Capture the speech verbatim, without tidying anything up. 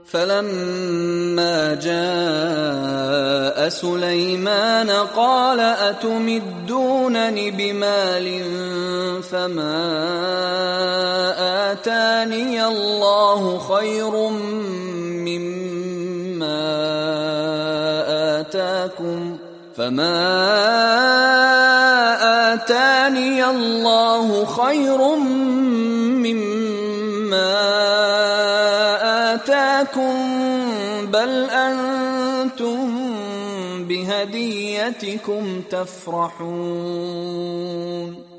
فلما جاء سليمان قال أتمدونني بمال فما آتاني الله خير مما آتاكم فما آتاني الله خير مما آتاكم بل أنتم بهديتكم تفرحون